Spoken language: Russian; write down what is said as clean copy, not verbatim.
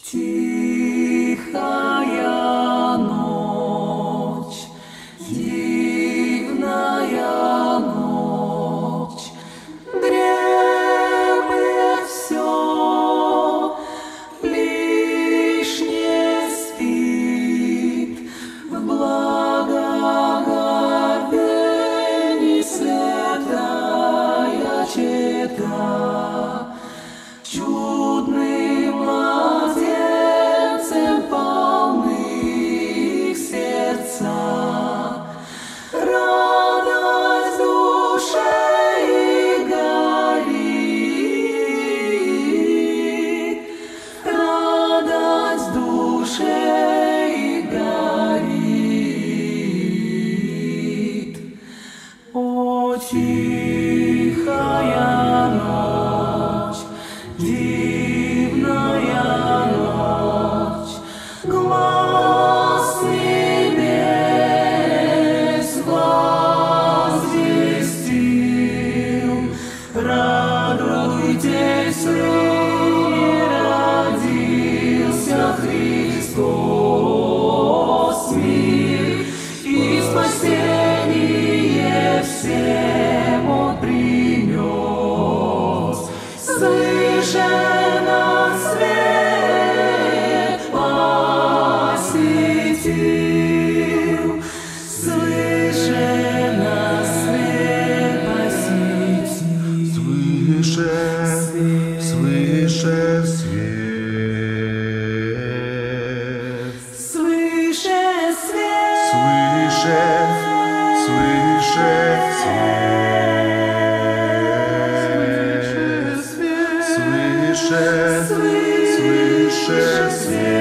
Тихая ночь, дивная ночь, дремлет все, лишь не спит в благоговении святая чета. Чудным младенцем полны их сердца, радость душе их горит, радость душе их горит. О, тихая ночь, дивная ночь, глас небес возвестил. Радуйтесь, в ныне родился Христос мир, и спасение всем Он принес. Свыше нас свет посетил, свыше нас свет посетил, свыше свет, свыше свет, свыше свет, свыше свет.